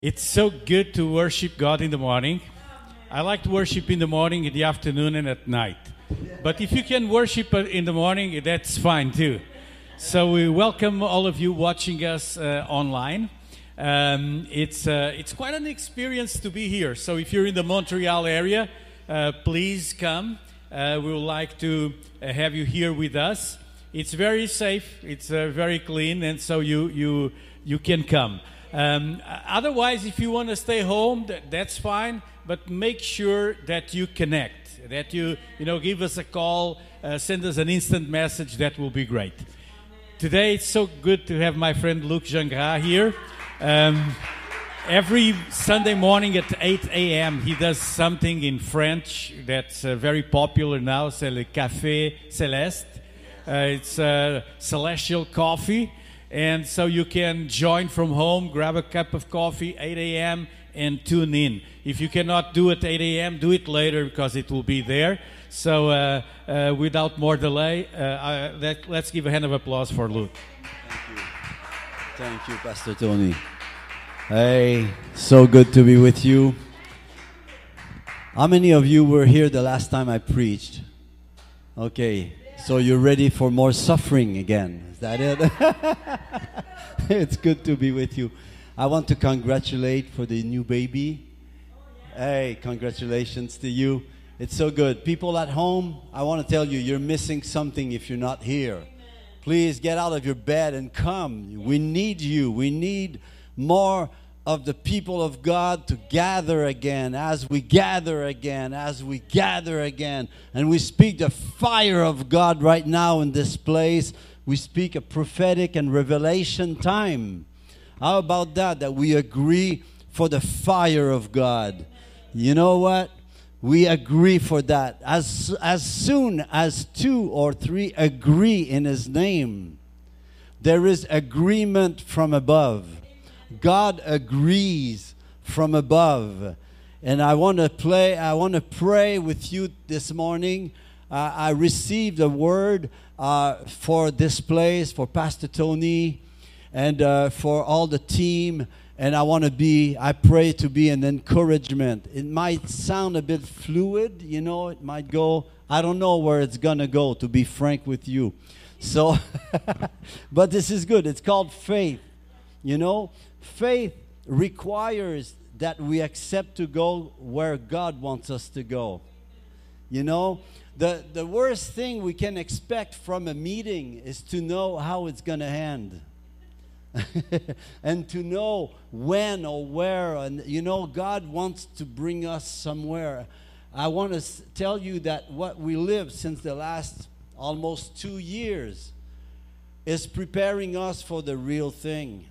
It's so good to worship God in the morning. I like to worship in the morning, in the afternoon, and at night. But if you can worship in the morning, that's fine too. So we welcome all of you watching us online. It's quite an experience to be here. So if you're in the Montreal area, please come. We would like to have you here with us. It's very safe. It's very clean, and so you can come. Otherwise, if you want to stay home, that's fine. But make sure that you connect, that you give us a call, send us an instant message. That will be great. Today, it's so good to have my friend Luc Gingras here. Every Sunday morning at 8 a.m., he does something in French that's very popular now. C'est le Café Céleste. It's celestial coffee. And so you can join from home, grab a cup of coffee, 8 a.m., and tune in. If you cannot do it 8 a.m., do it later because it will be there. So without more delay, let's give a hand of applause for Luc. Thank you. Thank you, Pastor Tony. Hey, so good to be with you. How many of you were here the last time I preached? Okay, so you're ready for more suffering again. Is that it? It's good to be with you. I want to congratulate for the new baby. Hey, congratulations to you. It's so good. People at home, I want to tell you, you're missing something if you're not here. Please get out of your bed and come. We need you. We need more of the people of God to gather again, as we gather again, as we gather again. And we speak the fire of God right now in this place. We speak a prophetic and revelation time. How about that? That we agree for the fire of God. You know what? We agree for that. As soon as 2 or 3 agree in His name, there is agreement from above. God agrees from above. And I want to pray with you this morning. I received a word for this place, for Pastor Tony, and for all the team. And I pray to be an encouragement. It might sound a bit fluid, it might go, I don't know where it's going to go, to be frank with you. So, but this is good. It's called faith. Faith requires that we accept to go where God wants us to go. The worst thing we can expect from a meeting is to know how it's going to end. And to know when or where. And God wants to bring us somewhere. I want to tell you that what we live since the last almost 2 years is preparing us for the real thing.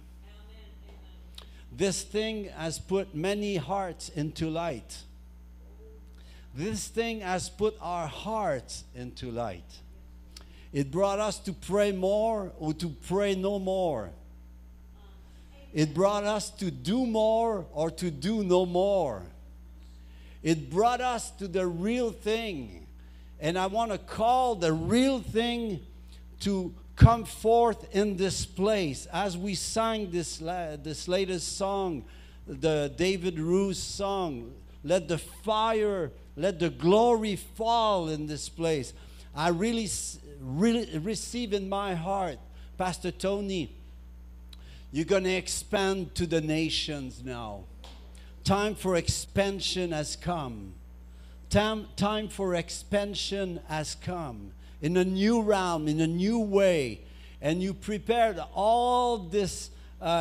This thing has put many hearts into light. This thing has put our hearts into light. It brought us to pray more or to pray no more. It brought us to do more or to do no more. It brought us to the real thing. And I want to call the real thing to come forth in this place. As we sang this latest song, the David Roos song, let the fire, let the glory fall in this place. I really receive in my heart, Pastor Tony, you're going to expand to the nations now. Time for expansion has come. Time for expansion has come. In a new realm, in a new way. And you prepared all these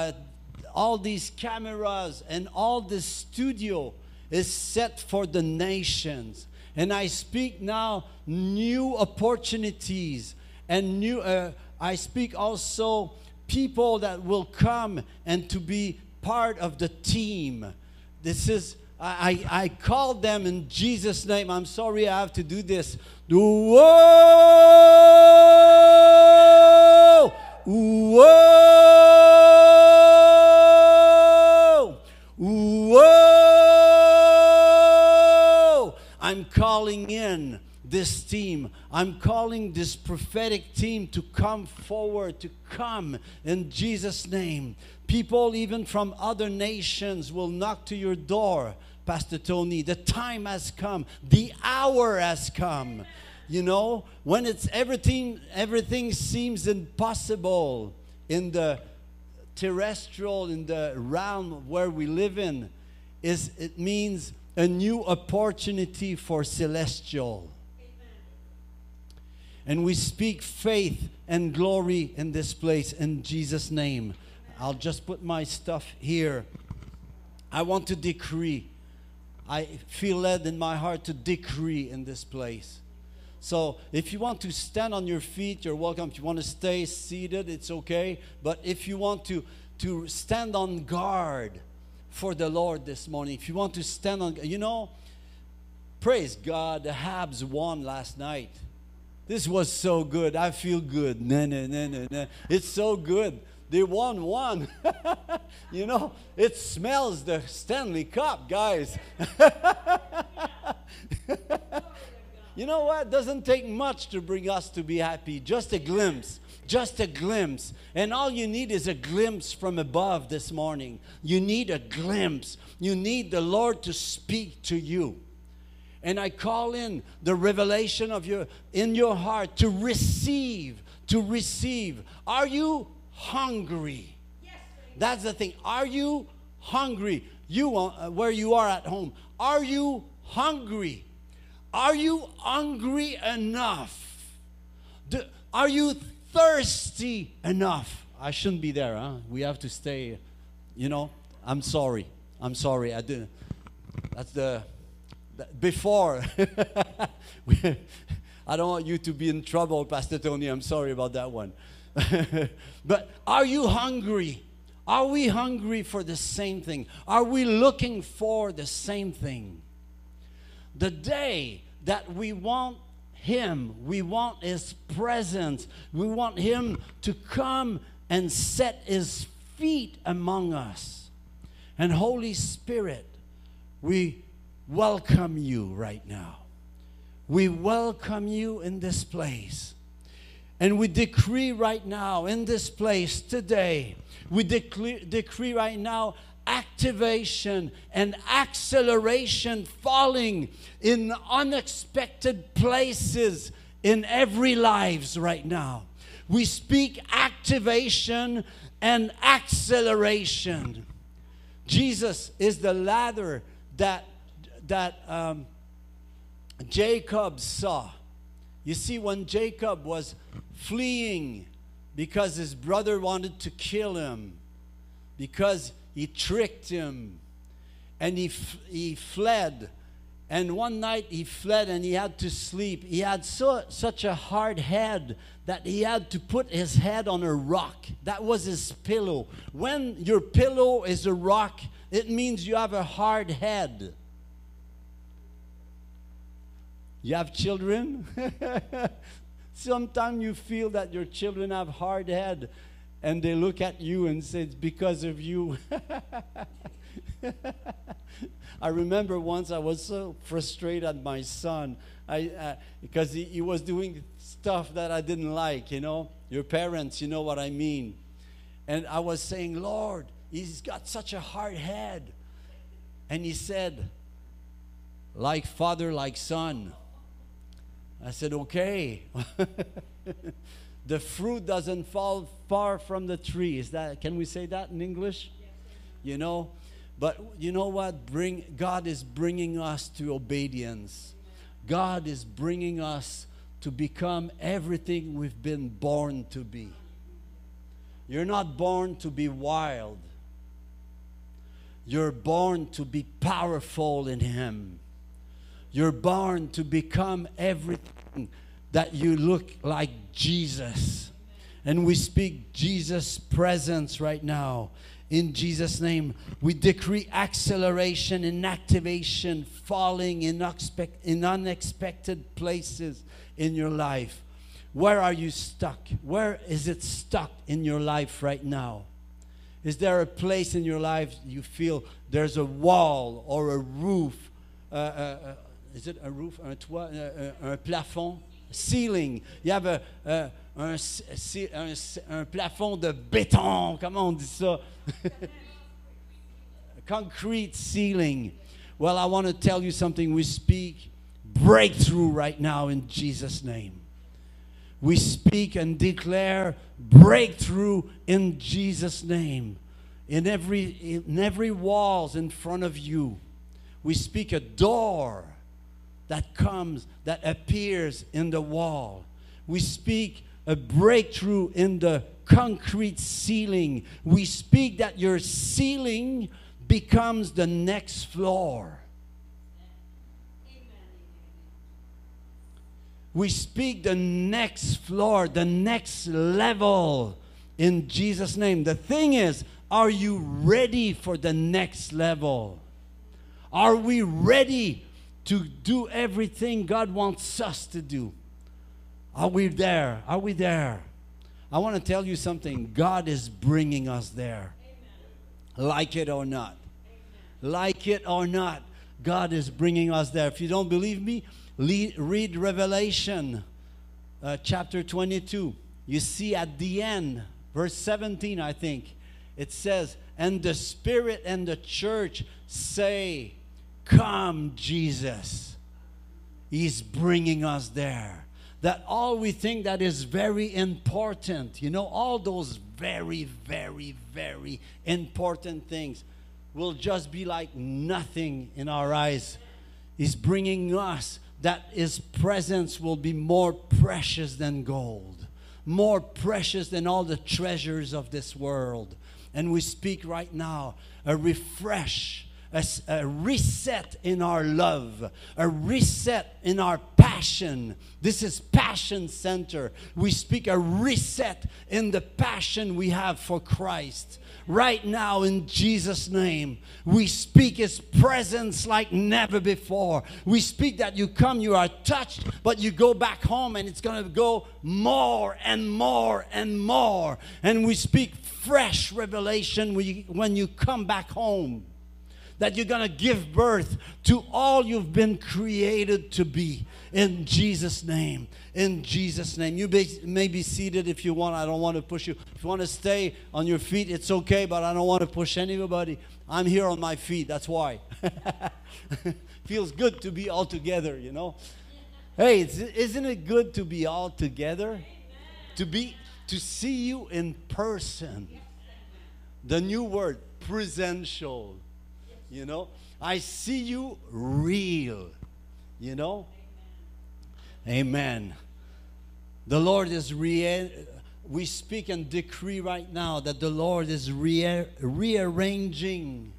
cameras and all this studio is set for the nations. And I speak now new opportunities and I speak also people that will come and to be part of the team. This is, I call them in Jesus' name. I'm sorry I have to do this. Whoa! Whoa! Whoa! I'm calling in this team. I'm calling this prophetic team to come forward, to come in Jesus' name. People even from other nations will knock to your door, Pastor Tony. The time has come. The hour has come. You know, when it's everything seems impossible in the terrestrial, in the realm where we live in, it means a new opportunity for celestial. And we speak faith and glory in this place in Jesus' name. I'll just put my stuff here. I want to decree. I feel led in my heart to decree in this place. So if you want to stand on your feet, you're welcome. If you want to stay seated, it's okay. But if you want to stand on guard for the Lord this morning, if you want to stand on, you know, praise God, the Habs won last night. This was so good. I feel good. No. It's so good. They won one. You know, it smells the Stanley Cup, guys. You know what? Doesn't take much to bring us to be happy. Just a glimpse. Just a glimpse. And all you need is a glimpse from above this morning. You need a glimpse. You need the Lord to speak to you. And I call in the revelation of in your heart to receive. Are you hungry? Yes, that's the thing. Are you hungry? You where you are at home. Are you hungry? Are you hungry enough? Are you thirsty enough? I shouldn't be there, huh? We have to stay. You know, I'm sorry. I didn't. That's the before. I don't want you to be in trouble, Pastor Tony. I'm sorry about that one. But are you hungry? Are we hungry for the same thing? Are we looking for the same thing? The day that we want Him, we want His presence, we want Him to come and set His feet among us. And Holy Spirit, we welcome you right now. We welcome you in this place. And we decree right now in this place today, we decree right now activation and acceleration falling in unexpected places in every lives right now. We speak activation and acceleration. Jesus is the ladder that Jacob saw. You see, when Jacob was fleeing because his brother wanted to kill him, because he tricked him, and he fled. And one night he fled and he had to sleep. He had such a hard head that he had to put his head on a rock. That was his pillow. When your pillow is a rock, it means you have a hard head. You have children? Sometimes you feel that your children have hard head and they look at you and say, it's because of you. I remember once I was so frustrated at my son because he was doing stuff that I didn't like, you know. Your parents, you know what I mean. And I was saying, Lord, he's got such a hard head. And he said, like father, like son. I said, okay. The fruit doesn't fall far from the tree. Can we say that in English? Yes. You know, but you know what? God is bringing us to obedience. God is bringing us to become everything we've been born to be. You're not born to be wild. You're born to be powerful in Him. You're born to become everything that you look like Jesus. And we speak Jesus' presence right now. In Jesus' name, we decree acceleration and activation falling in unexpected places in your life. Where are you stuck? Where is it stuck in your life right now? Is there a place in your life you feel there's a wall or a roof, is it a roof, un toit, un plafond? Ceiling. You have un plafond de béton. Comment on dit ça? Concrete ceiling. Well, I want to tell you something. We speak breakthrough right now in Jesus' name. We speak and declare breakthrough in Jesus' name. In every walls in front of you, we speak a door that comes, that appears in the wall. We speak a breakthrough in the concrete ceiling. We speak that your ceiling becomes the next floor. We speak the next floor, the next level in Jesus' name. The thing is, are you ready for the next level? Are we ready to do everything God wants us to do? Are we there? Are we there? I want to tell you something. God is bringing us there. Amen. Like it or not. Amen. Like it or not, God is bringing us there. If you don't believe me, read Revelation chapter 22. You see at the end, verse 17, I think, it says, and the Spirit and the church say, come, Jesus. He's bringing us there. That all we think that is very important, you know, all those very, very, very important things will just be like nothing in our eyes. He's bringing us that His presence will be more precious than gold, more precious than all the treasures of this world. And we speak right now a refresh, a reset in our love, a reset in our passion. This is Passion Center. We speak a reset in the passion we have for Christ. Right now, in Jesus' name, we speak His presence like never before. We speak that you come, you are touched, but you go back home and it's going to go more and more and more. And we speak fresh revelation when you come back home. That you're going to give birth to all you've been created to be. In Jesus' name. In Jesus' name. You may be seated if you want. I don't want to push you. If you want to stay on your feet, it's okay, but I don't want to push anybody. I'm here on my feet. That's why. Feels good to be all together, you know. Hey, isn't it good to be all together? To see you in person. The new word, presential. You know, I see you real, you know. Amen. The Lord is we speak and decree right now that the Lord is rearranging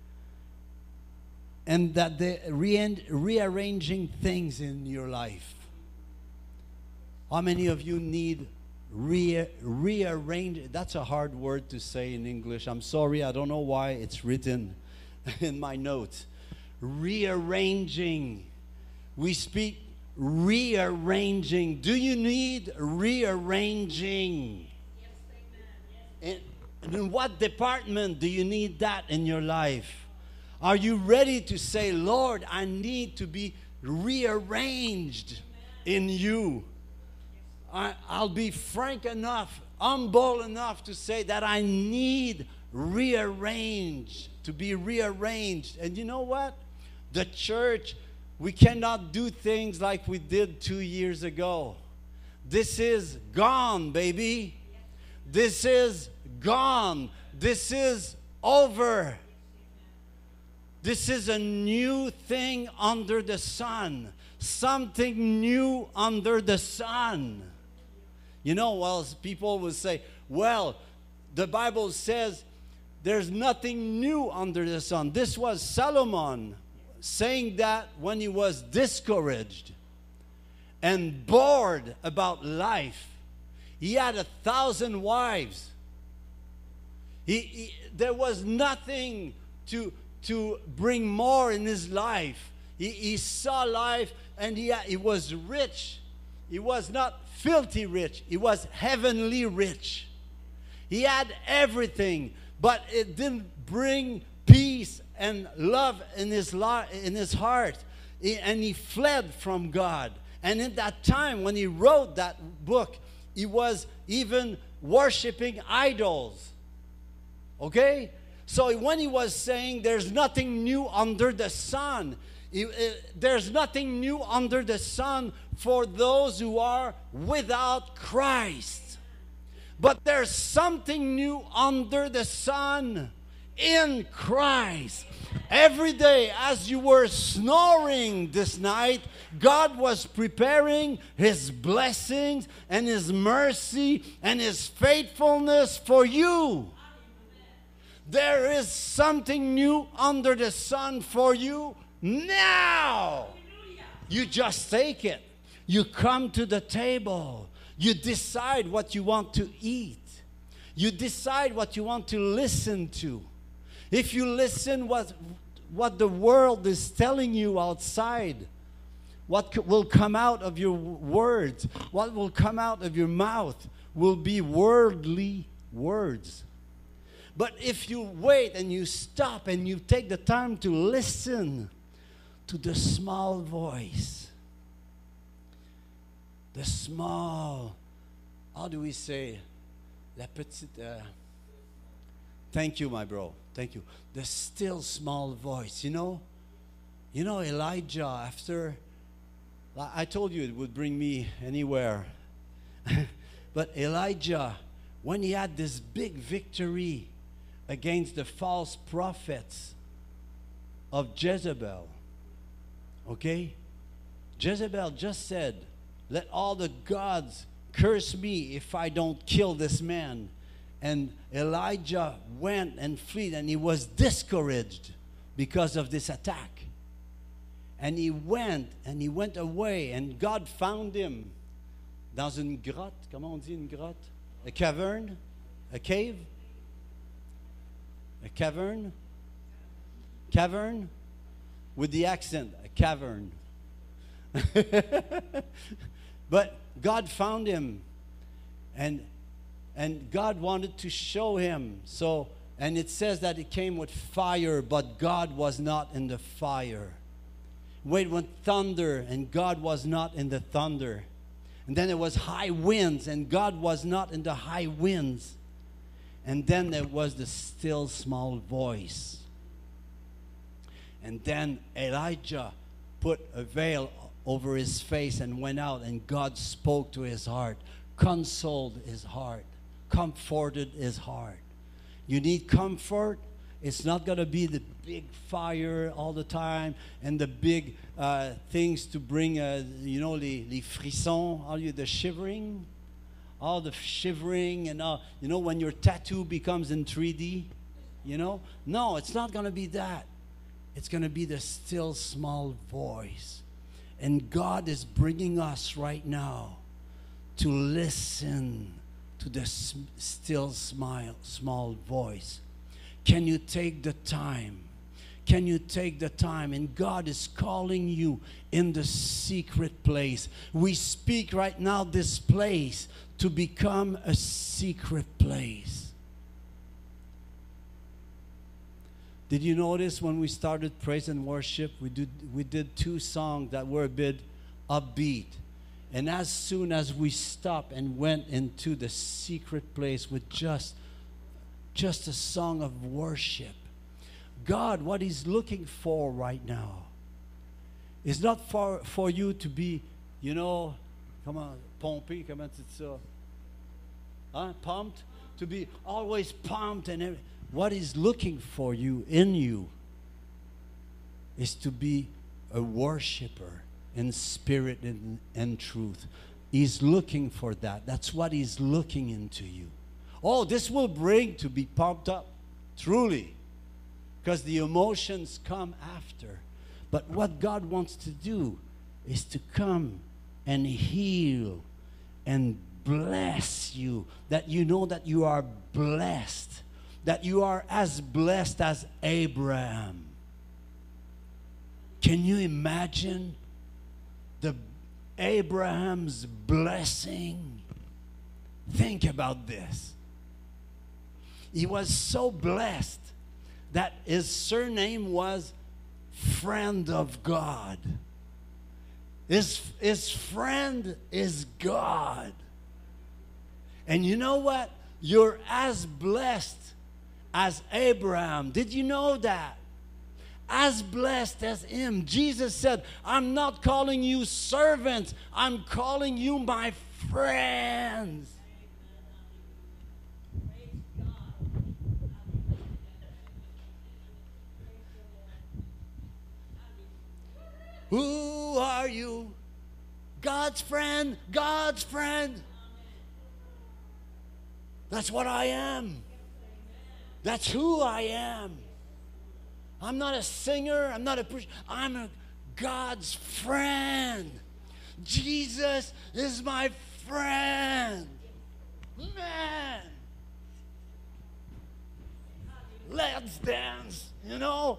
and that rearranging things in your life. How many of you need rearrange? That's a hard word to say in English. I'm sorry, I don't know why it's written in my notes. Rearranging. We speak rearranging. Do you need rearranging? Yes, amen. Yes. In what department do you need that in your life? Are you ready to say, Lord, I need to be rearranged in you? I'll be frank enough, humble enough to say that I need rearranged, to be rearranged. And you know what? The church, we cannot do things like we did 2 years ago. This is gone, baby. This is gone. This is over. This is a new thing under the sun. Something new under the sun. You know, well, people will say, well, the Bible says there's nothing new under the sun. This was Solomon saying that when he was discouraged and bored about life. He had 1,000 wives. There was nothing to bring more in his life. He saw life and he was rich. He was not filthy rich. He was heavenly rich. He had everything, but it didn't bring peace and love in his heart. and he fled from God. And in that time, when he wrote that book, he was even worshiping idols. Okay? So when he was saying there's nothing new under the sun, there's nothing new under the sun for those who are without Christ. But there's something new under the sun in Christ. Every day as you were snoring this night, God was preparing His blessings and His mercy and His faithfulness for you. There is something new under the sun for you now. You just take it. You come to the table. You decide what you want to eat. You decide what you want to listen to. If you listen what the world is telling you outside, what will come out of your words, what will come out of your mouth will be worldly words. But if you wait and you stop and you take the time to listen to the small voice, the small, how do we say, la petite, thank you, my bro, thank you. The still small voice, you know Elijah, after, I told you it would bring me anywhere. But Elijah, when he had this big victory against the false prophets of Jezebel, okay? Jezebel just said, let all the gods curse me if I don't kill this man. And Elijah went and fled, and he was discouraged because of this attack. And he went away, and God found him dans une grotte. Comment on dit une grotte? A cavern? A cave? A cavern? Cavern? With the accent, a cavern. But God found him, and God wanted to show him. So, and it says that it came with fire, but God was not in the fire. Wait, when thunder, and God was not in the thunder. And then there was high winds, and God was not in the high winds. And then there was the still small voice. And then Elijah put a veil over his face and went out, and God spoke to his heart, consoled his heart, comforted his heart. You need comfort. It's not going to be the big fire all the time and the big things to bring, les frissons, the shivering, all the shivering and all, when your tattoo becomes in 3D, No, it's not going to be that. It's going to be the still small voice. And God is bringing us right now to listen to the still small voice. Can you take the time? Can you take the time? And God is calling you in the secret place. We speak right now this place to become a secret place. Did you notice when we started praise and worship, we did two songs that were a bit upbeat. And as soon as we stopped and went into the secret place with just a song of worship, God, what He's looking for right now is not for you to be, pompé, comment tu dis ça? Pumped? To be always pumped and everything. What He's looking for you, in you, is to be a worshiper in spirit and truth. He's looking for that. That's what He's looking into you. Oh, this will bring to be pumped up, truly, because the emotions come after. But what God wants to do is to come and heal and bless you, that you know that you are blessed, that you are as blessed as Abraham. Can you imagine Abraham's blessing? Think about this. He was so blessed that his surname was Friend of God. His friend is God. And you know what? You're as blessed as Abraham. Did you know that? As blessed as him. Jesus said, I'm not calling you servants. I'm calling you my friends. Who are you? God's friend. God's friend. That's what I am. That's who I am. I'm not a singer. I'm not a preacher. I'm a God's friend. Jesus is my friend. Man. Let's dance, you know.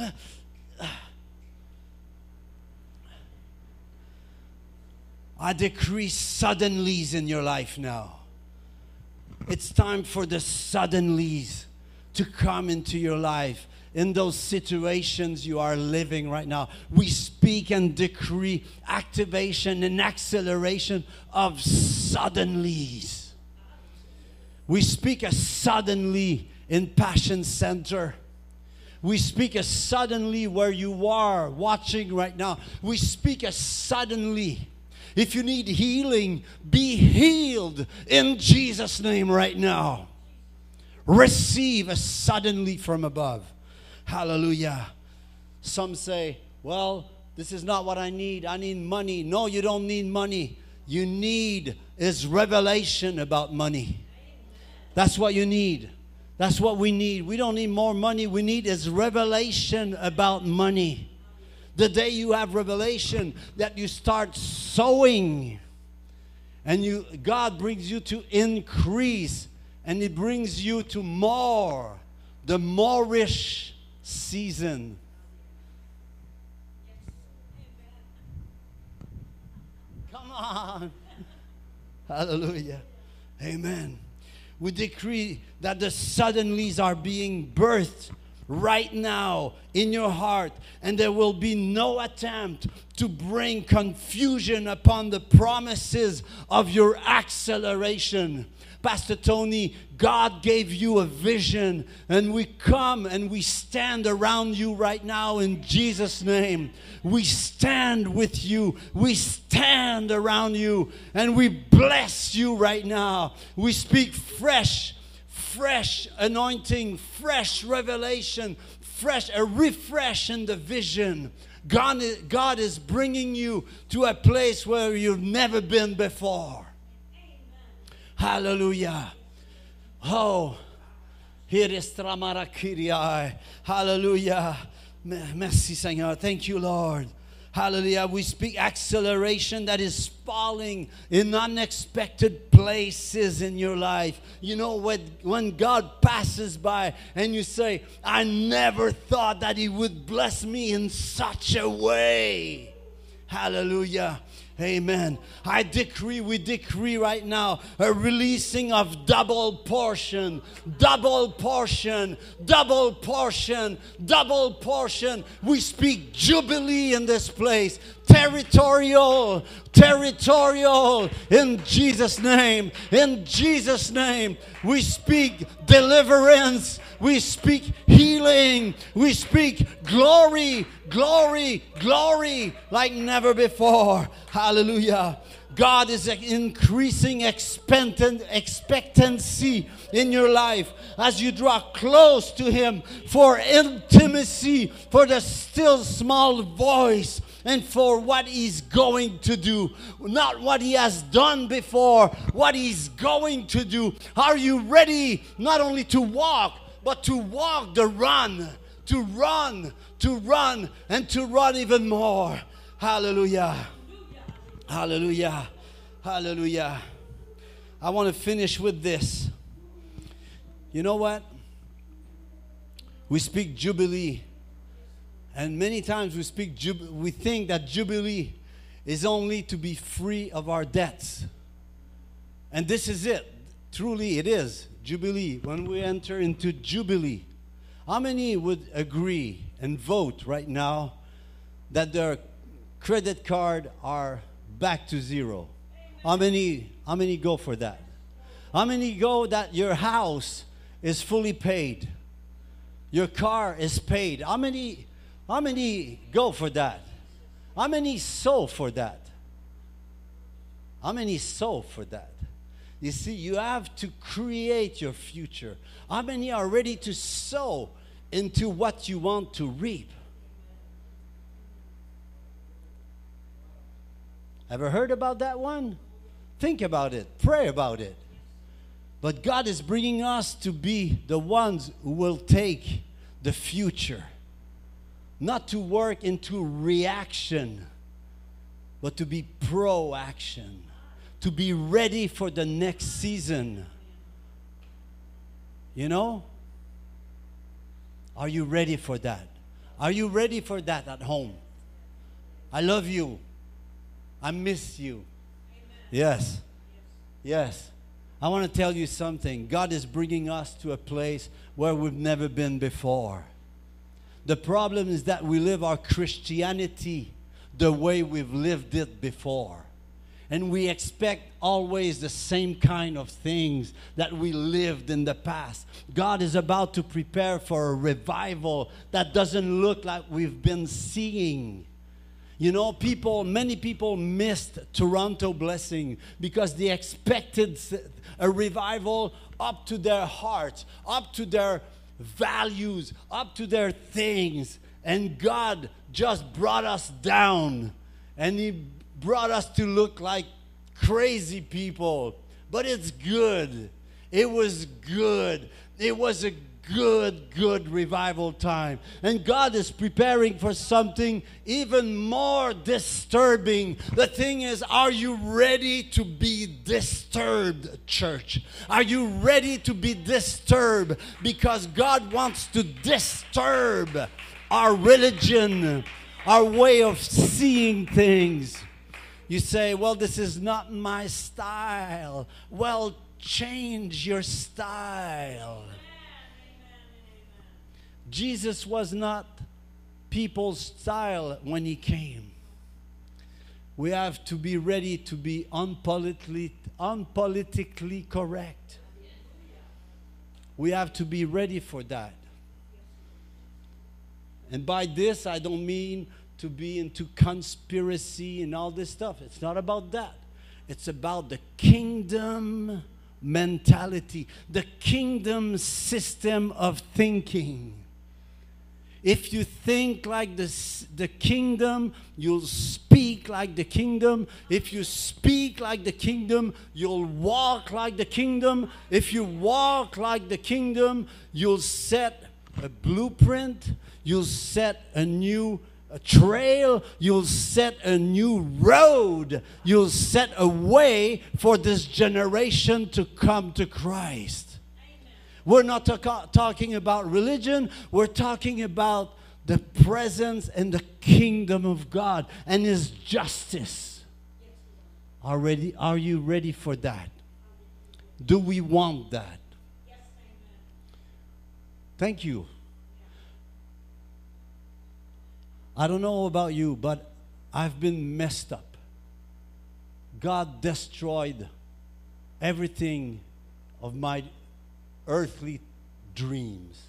I decree suddenlies in your life now. It's time for the suddenlies to come into your life. In those situations you are living right now, we speak and decree activation and acceleration of suddenlies. We speak a suddenly in Passion Center. We speak a suddenly where you are watching right now. We speak a suddenly. If you need healing, be healed in Jesus' name right now. Receive a suddenly from above. Hallelujah. Some say, well, this is not what I need. I need money. No, you don't need money. You need is revelation about money. That's what you need. That's what we need. We don't need more money. We need is revelation about money. The day you have revelation, that you start sowing, and God brings you to increase, and He brings you to more, the more-ish season. Come on. Hallelujah. Amen. We decree that the suddenlies are being birthed right now in your heart, and there will be no attempt to bring confusion upon the promises of your acceleration. Pastor Tony, God gave you a vision, and we come and we stand around you right now in Jesus' name. We stand with you. We stand around you, and we bless you right now. We speak fresh anointing, fresh revelation, a refresh in the vision. God is bringing you to a place where you've never been before. Hallelujah. Oh, here is Tramarakiriai. Hallelujah. Merci, Seigneur. Thank you, Lord. Hallelujah. We speak acceleration that is falling in unexpected places in your life. You know, when God passes by and you say, I never thought that He would bless me in such a way. Hallelujah. Amen. We decree right now a releasing of double portion, double portion, double portion, double portion. We speak jubilee in this place. Territorial in Jesus' name. In Jesus' name, we speak deliverance. We speak healing. We speak glory, glory, glory like never before. Hallelujah. God is increasing expectancy in your life as you draw close to Him for intimacy, for the still small voice, and for what He's going to do. Not what He has done before, what He's going to do. Are you ready not only to walk, but to walk the run, to run, and to run even more? Hallelujah. Hallelujah. Hallelujah. I want to finish with this. You know what? We speak jubilee. And many times we think that jubilee is only to be free of our debts. And this is it. Truly it is. Jubilee. When we enter into jubilee, how many would agree and vote right now that there are credit card are back to zero? How many go for that? How many go that your house is fully paid? Your car is paid. How many go for that? How many sow for that? How many sow for that? You see, you have to create your future. How many are ready to sow into what you want to reap? Ever heard about that one? Think about it. Pray about it. But God is bringing us to be the ones who will take the future. Not to work into reaction, but to be pro-action. To be ready for the next season. You know? Are you ready for that? Are you ready for that at home? I love you. I miss you. Amen. Yes. Yes. I want to tell you something. God is bringing us to a place where we've never been before. The problem is that we live our Christianity the way we've lived it before. And we expect always the same kind of things that we lived in the past. God is about to prepare for a revival that doesn't look like we've been seeing. You know, many people missed Toronto Blessing because they expected a revival up to their hearts, up to their values, up to their things. And God just brought us down. And He brought us to look like crazy people. But it's good. It was good. It was a good revival time. And God is preparing for something even more disturbing. The thing is, are you ready to be disturbed, church? Are you ready to be disturbed? Because God wants to disturb our religion, our way of seeing things. You say, well, this is not my style. Well, change your style. Jesus was not people's style when He came. We have to be ready to be unpolitically correct. We have to be ready for that. And by this, I don't mean to be into conspiracy and all this stuff. It's not about that. It's about the kingdom mentality, the kingdom system of thinking. If you think like the kingdom, you'll speak like the kingdom. If you speak like the kingdom, you'll walk like the kingdom. If you walk like the kingdom, you'll set a blueprint. You'll set a new trail. You'll set a new road. You'll set a way for this generation to come to Christ. Amen. We're not talking about religion. We're talking about the presence and the kingdom of God and His justice. Are you ready for that? Do we want that? Yes, amen. Thank you. I don't know about you, but I've been messed up. God destroyed everything of my earthly dreams.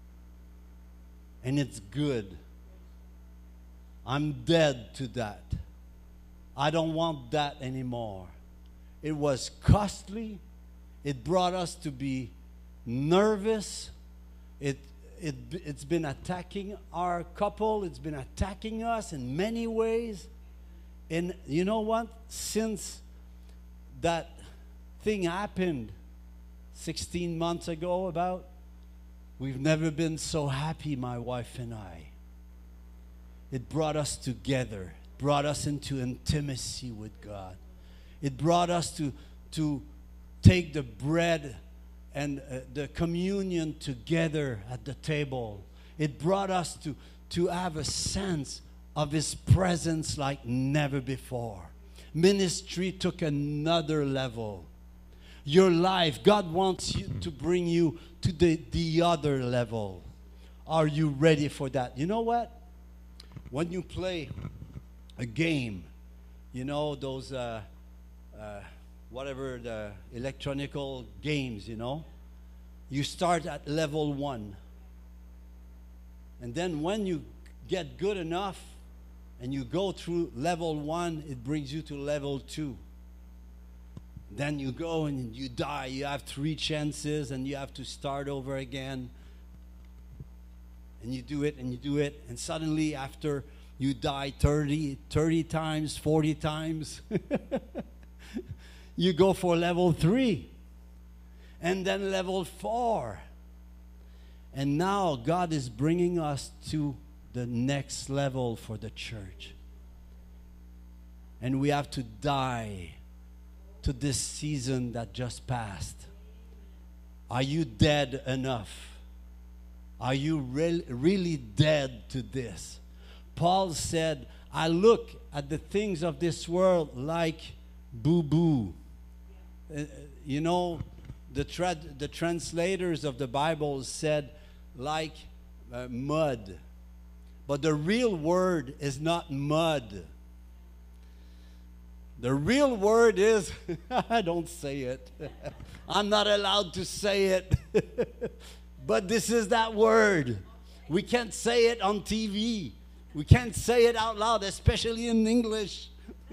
And it's good. I'm dead to that. I don't want that anymore. It was costly. It brought us to be nervous. It's been attacking our couple. It's been attacking us in many ways. And you know what? Since that thing happened 16 months ago we've never been so happy, my wife and I. It brought us together. Brought us into intimacy with God. It brought us to take the bread and the communion together at the table. It brought us to have a sense of His presence like never before. Ministry took another level. Your life, God wants you to bring you to the other level. Are you ready for that? You know what? When you play a game. You know, those, whatever the electronical games, you know. You start at level 1. And then when you get good enough and you go through level 1, it brings you to level 2. Then you go and you die. You have 3 chances and you have to start over again. And you do it and you do it. And suddenly after you die 30 times, 40 times, you go for level 3. And then level 4. And now God is bringing us to the next level for the church. And we have to die to this season that just passed. Are you dead enough? Are you really dead to this? Paul said, I look at the things of this world like boo-boo. You know, the translators of the Bible said like mud. But the real word is not mud. The real word is, I don't say it. I'm not allowed to say it. But this is that word. We can't say it on TV. We can't say it out loud, especially in English.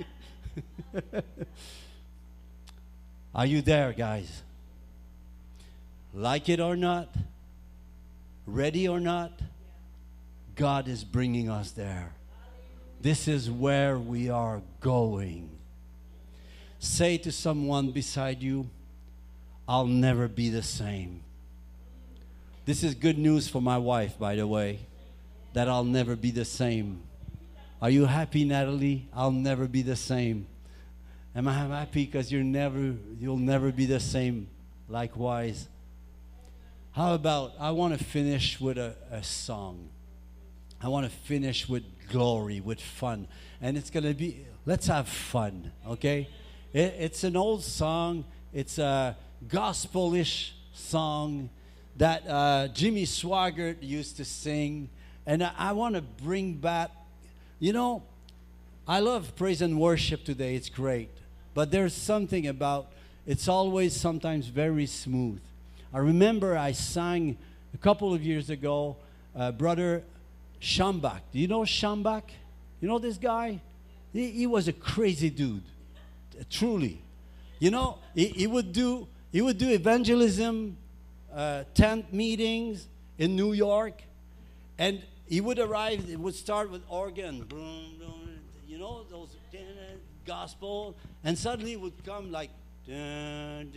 Are you there, guys? Like it or not, ready or not, God is bringing us there. This is where we are going. Say to someone beside you, I'll never be the same. This is good news for my wife, by the way, that I'll never be the same. Are you happy, Natalie? I'll never be the same. Am I happy because you'll never be the same? Likewise. How about, I want to finish with a song. I want to finish with glory, with fun. And it's going to be, let's have fun, okay? It's an old song. It's a gospel-ish song that Jimmy Swaggart used to sing. And I want to bring back, you know, I love praise and worship today. It's great. But there's something about, it's always sometimes very smooth. I remember I sang a couple of years ago, Brother Schambach. Do you know Schambach? You know this guy? He was a crazy dude, truly. You know, he would do evangelism, tent meetings in New York, and he would arrive. It would start with organ, you know, those gospel, and suddenly it would come like, and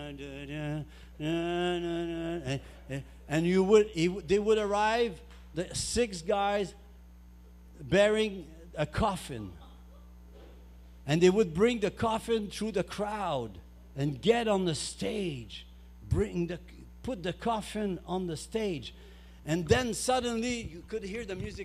they would arrive, the 6 guys bearing a coffin, and they would bring the coffin through the crowd and get on the stage, put the coffin on the stage, and then suddenly you could hear the music.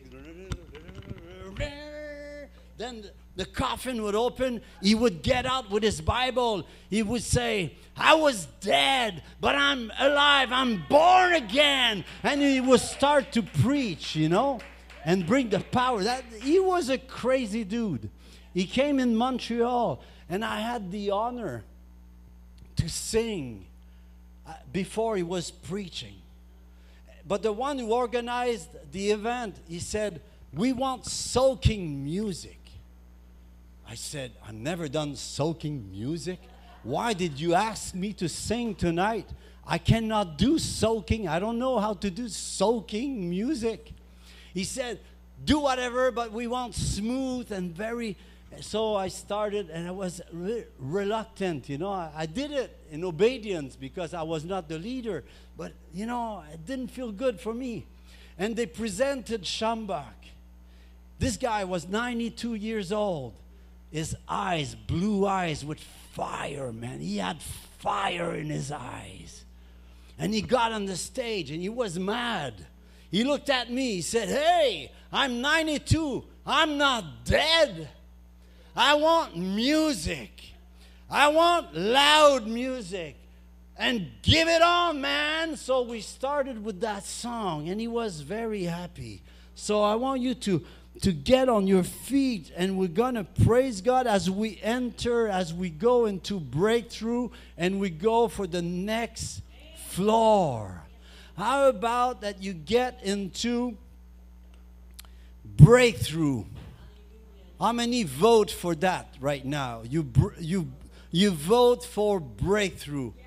Then the coffin would open. He would get out with his Bible. He would say, I was dead, but I'm alive. I'm born again. And he would start to preach, you know, and bring the power. He was a crazy dude. He came in Montreal, and I had the honor to sing before he was preaching. But the one who organized the event, he said, we want soaking music. I said, I've never done soaking music. Why did you ask me to sing tonight? I cannot do soaking. I don't know how to do soaking music. He said, do whatever, but we want smooth and very. So I started, and I was reluctant, you know. I did it in obedience because I was not the leader. But, you know, it didn't feel good for me. And they presented Schambach. This guy was 92 years old. His eyes, blue eyes with fire, man. He had fire in his eyes. And he got on the stage, and he was mad. He looked at me. He said, hey, I'm 92. I'm not dead. I want music. I want loud music. And give it on, man. So we started with that song, and he was very happy. So I want you to to get on your feet, and we're going to praise God as we enter, as we go into breakthrough, and we go for the next floor. How about that you get into breakthrough? How many vote for that right now? You vote for breakthrough.